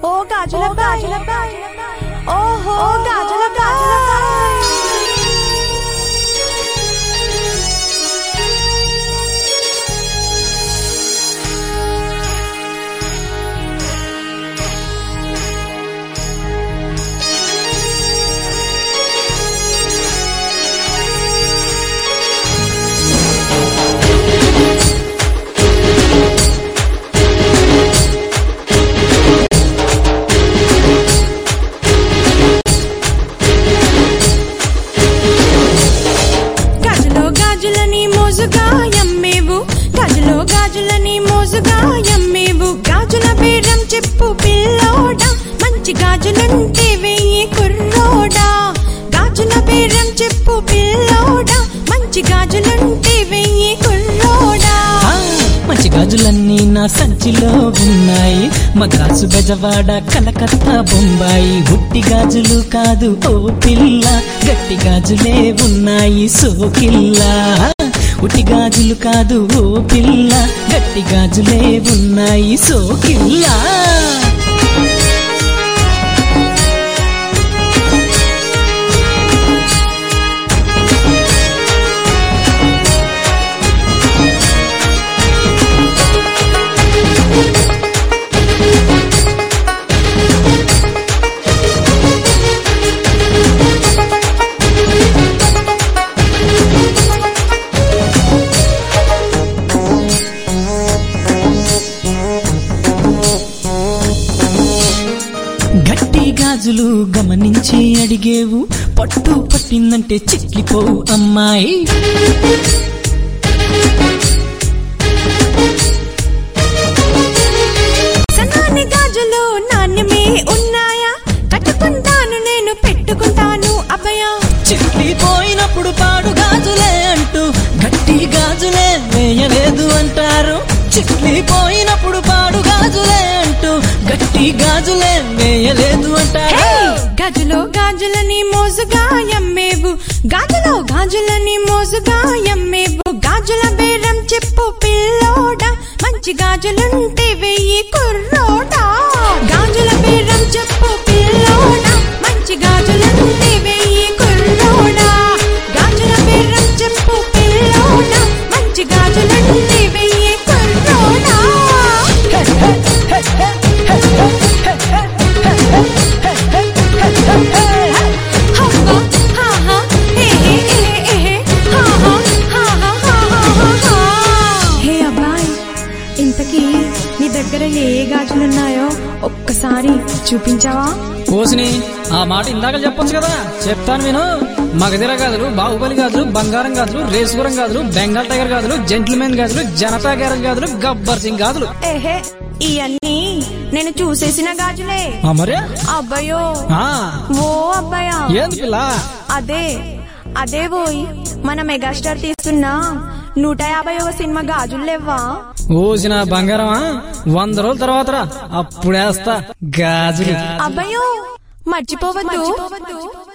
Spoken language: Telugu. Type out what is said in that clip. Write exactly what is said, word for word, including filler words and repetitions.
ఓ గాజుల గాజుల ఓహో గాజుల గాజుల చెప్పు పిల్లోడా మంచి గాజులుంటే వెయ్యి కుర్రోడా గాజుల బేరం చెప్పు పిల్లోడా మంచి గాజులుంటే వెయ్యి కుర్రోడా మంచి గాజులన్నీ నా సంచిలో ఉన్నాయి మద్రాసు బెజవాడ కలకత్తా బొంబాయి ఉట్టి గాజులు కాదు ఓ పిల్ల గట్టి గాజులే ఉన్నాయి సోకిల్లా ఉట్టి గాజులు కాదు ఓ పిల్ల గట్టి గాజులే ఉన్నాయి సోకిల్లా గట్టి గాజులు గమనించి అడిగేవు పట్టు పట్టిందంటే చిట్లిపోవు అమ్మాయి సన్నాని గాజులు నాణ్యమే ఉన్నాయా కట్టుకుంటాను నేను పెట్టుకుంటాను అభయ చిట్లిపోయినప్పుడు పాడు గాజులే అంటూ గట్టి గాజులే వేయలేదు అంటారు చిట్లిపోయినప్పుడు పాడు గాజులే అంటూ గట్టి గాజులే వేయలేదు అంటారు గాజులో గాజులని మోజుగా అమ్మేవు గాజులో గాజులని మోజుగా అమ్మేవు గాజుల బేరం చెప్పు పిల్లోడా మంచి గాజులుంటే వెయ్యి కుర్రోడా గాజుల బేరం చెప్పు పిల్లోడా మంచి గాజులుంటే వెయ్యి కుర్రోడా గాజుల బేరం చెప్పు పిల్లోడా మంచి గాజులుంటే వెయ్యి కుర్రోడా ఇంతకీ నీ దగ్గర ఏ గాజులున్నాయో ఒక్కసారి చూపించావా కోసిని ఆ మాట ఇందాక చెప్పొచ్చు కదా చెప్తాను విను మగధిర గాజులు బాహుబలి గాజులు బంగారం గాజులు రేసుగురం గాజులు బెంగాల్ టైగర్ గాజులు జెంటిల్మెన్ గాజులు జనతా గ్యారేజ్ గాజులు గబ్బర్ సింగ్ గాజులు ఏహే ఇవన్నీ నేను చూసేసిన గాజులే మరే అబ్బాయో ఓ అబ్బాయా ఏంది పిల్ల అదే అదే పోయి మన మెగాస్టార్ తీస్తున్న నూట యాభైవ సినిమా గాజులు లేవా ఓసిన బంగారమా వంద రోజుల తర్వాత అప్పుడేస్తా గాజులు అబ్బాయో మర్చిపోవద్దు